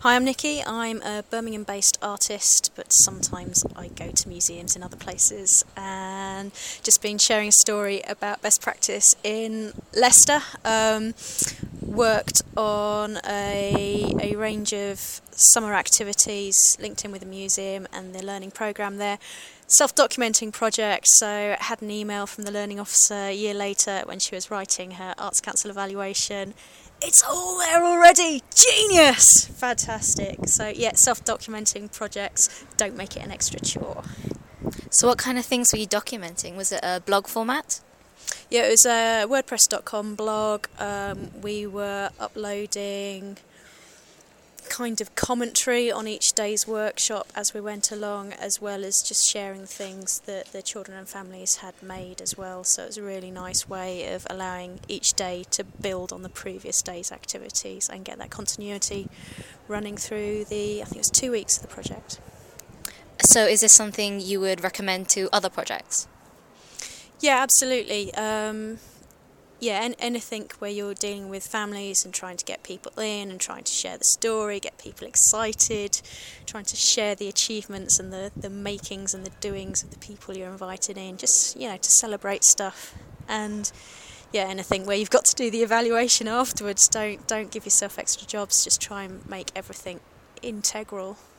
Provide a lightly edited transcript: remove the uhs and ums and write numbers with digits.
Hi, I'm Nikki. I'm a Birmingham-based artist, but sometimes I go to museums in other places, and just been sharing a story about best practice in Leicester. Worked on a range of summer activities linked in with the museum and the learning programme there. Self-documenting project, so I had an email from the learning officer a year later when she was writing her Arts Council evaluation. It's all there already! Genius! Fantastic. So yeah, self-documenting projects, don't make it an extra chore. So what kind of things were you documenting? Was it a blog format? Yeah, it was a WordPress.com blog. We were uploading kind of commentary on each day's workshop as we went along, as well as just sharing things that the children and families had made as well. So it was a really nice way of allowing each day to build on the previous day's activities and get that continuity running through I think it was 2 weeks of the project. So is this something you would recommend to other projects? Yeah, absolutely. And anything where you're dealing with families and trying to get people in and trying to share the story, get people excited, trying to share the achievements and the makings and the doings of the people you're invited in, just, to celebrate stuff. And yeah, anything where you've got to do the evaluation afterwards, don't give yourself extra jobs, just try and make everything integral.